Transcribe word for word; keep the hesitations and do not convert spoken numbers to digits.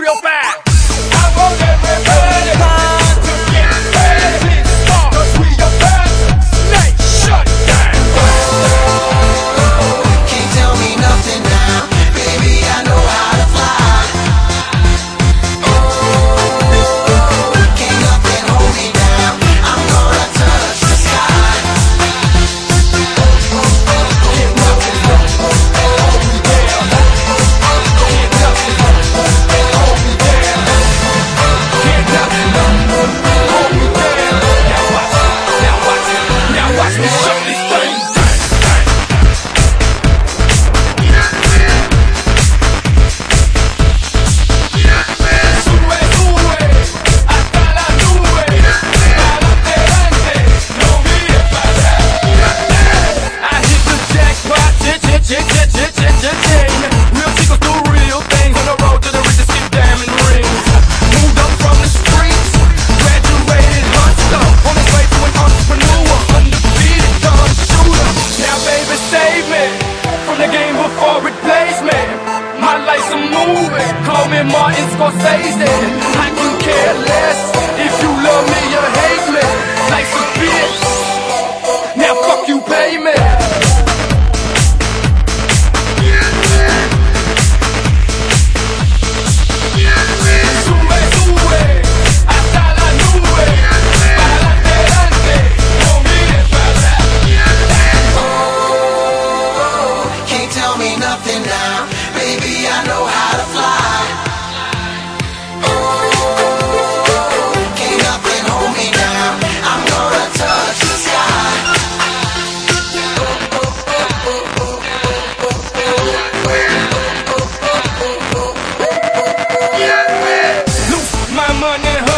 real fast. I want everybody to get ready. Cause we about to snake shut down. Can't tell me nothing now, baby, I know how to fly. Oh, can't nothing hold me down, I'm gonna touch the sky. Can't nothing hold me down. Can't nothing hold me down. Can't nothing hold me down. Now watch, now watch, now watch me shut this thing down. Sube, sube, hasta la nube, para adelante, no mires para atrás. I hit the jackpot, chit, chit, chit, chit, chit, chit, chit, chit. Real chicos do real things on the road to the richest, get diamond rings. Moved up from the streets, graduated hustler, on his way to an entrepreneur, undefeated gun shooter. Now baby save me from the game before it plays me. My life's a movie, call me Martin Scorsese. I can care less if you love me or hate me. Life's a bitch, now fuck you, pay me. Sube, sube, hasta la nube, para adelante, no mires para atrás. Oh, can't tell me nothing now, baby, I know how to fly. Oh, can't nothing hold me down, I'm gonna touch the sky. Loose my money,